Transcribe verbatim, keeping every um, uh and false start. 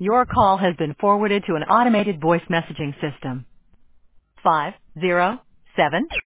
Your call has been forwarded to an automated voice messaging system. Five zero seven